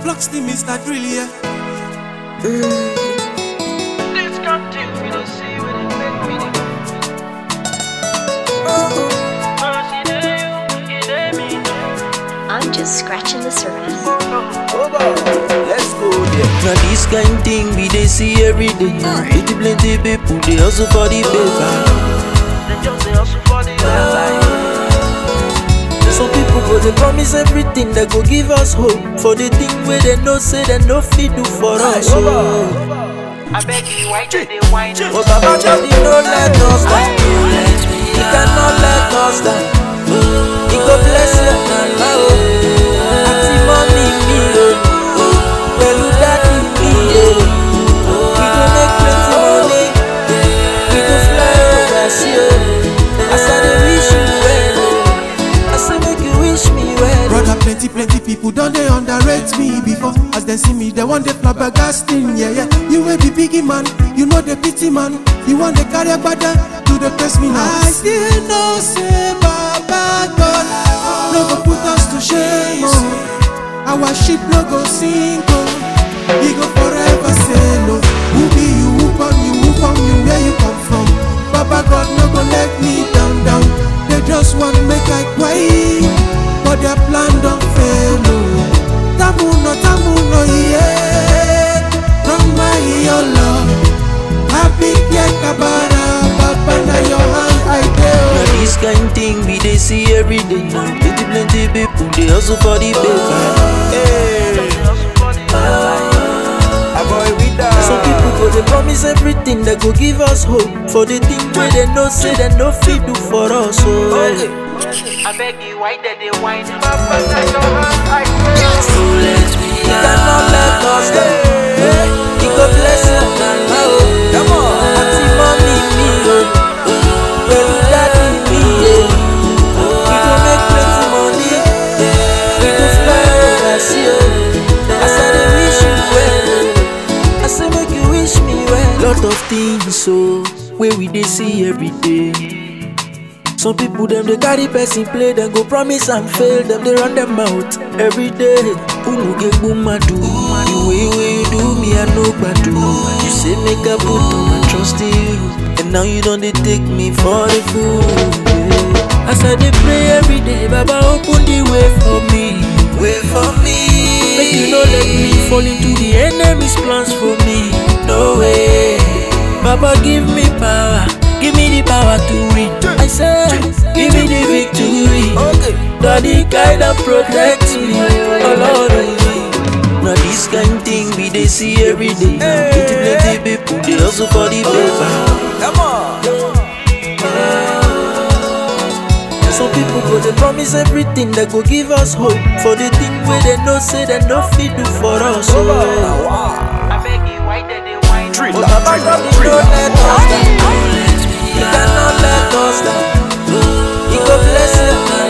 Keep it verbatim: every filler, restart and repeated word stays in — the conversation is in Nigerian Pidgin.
Flux the Mister Drill, yeah. This country we don't see when it make me. I'm just scratching the surface. Let's go there. Now this kind thing we they see every day. Plenty plenty people they hustle for the paper. They just they hustle for the paper. Some people go they promise everything that go give us hope for the thing where they no say they no fit do for us. Oh. I beg you, why do they whine? Oh Baba God, you don't let us down. He cannot let us down. He go bless you and love. Auntie mommy me, well you daddy me. We go make plenty money. We go fly overseas. I said they wish you well. I said make you wish me well. Brother, plenty, plenty people don't they underrate me before. As they see me, they want the flabbergasting, yeah, yeah. You will be biggie man, you know the pity man. You want the carry brother to the press me now. I still know say Baba God no go put us to shame, oh. Our ship no go sink, oh. He go forever say no. Who be you, who from you, who from you, where you come from? Baba God no go let me down, down. They just want make I quiet, but their plan don't fail, oh. Tamu no, tamu no, yeah. From my your love, happy like kabara, Papa na your hand I tell. Now this kind thing we they see every day. Plenty plenty people they hustle for the paper. Hey. Some people go they promise everything that go give us hope for the thing where they no say they no fit do for us. Oh. I beg you, why did they whine? Papa, na your hand I pray. So let me He cannot let us down. He go bless you and love. Come on, auntie mommy me, well you daddy me. We go make plenty money. We go fly overseas. I said they wish you well. I said make you wish me well. Lot of things so where we they see every day. Some people them they carry person play, them go promise and fail, them they run them out every day. Who get booma do? The way way you do me I know but do. You say make a put on my trust in you, and now you don't they take me for the fool. Yeah. As I they pray every day, Baba open the way for me, way for me. Make you not let me fall into the enemy's plans for me. No way, Baba give me power. Give me the power to win. I said, give me the victory. Okay. Daddy guide and protect me. Oh Lord, now this kind thing we they see every day. Plenty plenty people they hustle for the paper. Come on. Some people go they promise everything that go give us hope for the thing where they no say they no fit do for us. Oh. I beg you, why did they whine? Oh, Baba God, you don't let us down. He cannot let us down. He go bless you.